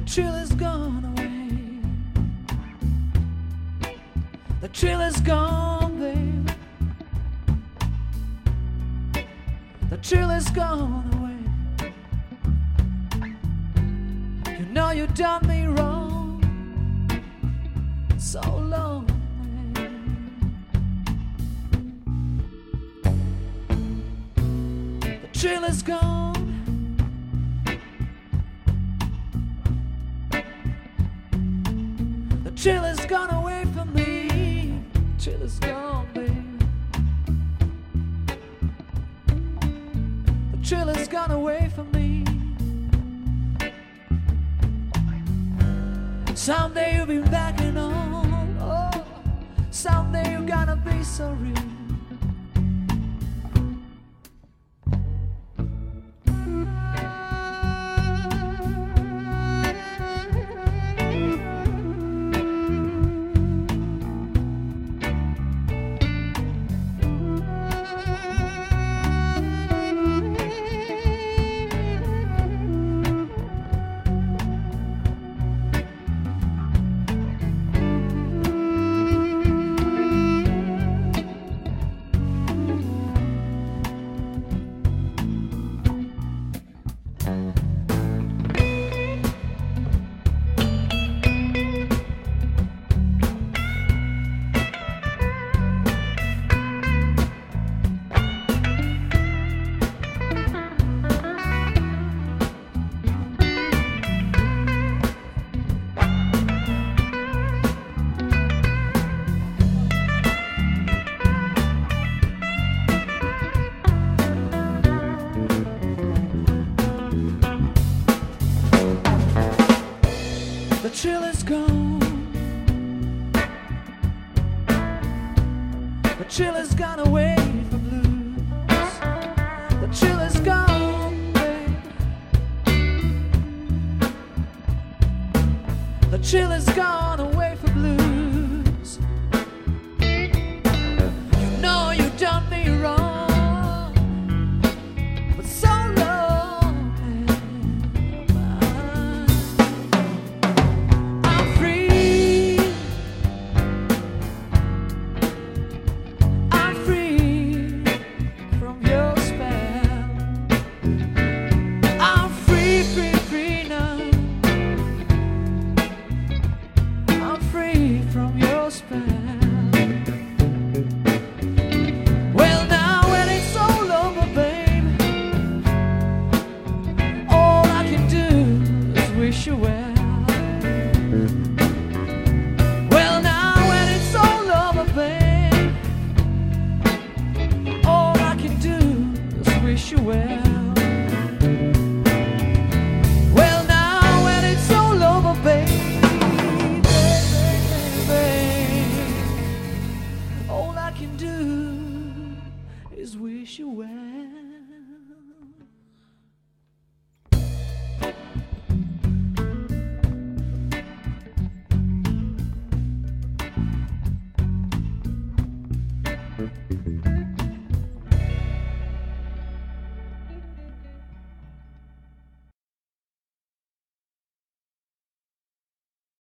thrill is gone away. The thrill is gone, babe. The thrill is gone away. You know you done me wrong so long. The thrill is gone. The thrill is gone away from me. The thrill is gone, babe. The thrill is gone away from me. Someday you'll be backing on. Oh, someday you're gonna be so real. The thrill is gone. The thrill has gone away from blues. The thrill is gone, babe. The thrill is gone away from blues. You know you done me wrong, but so long. I'm free. I'm free from your spell. I'm free, free, free now. I'm free from your spell. Well, now when it's all over, babe, all I can do is wish you well. Well, now when it's all over, babe, all I can do is wish you well. Well, now when it's all over, babe, all I can do is wish you well.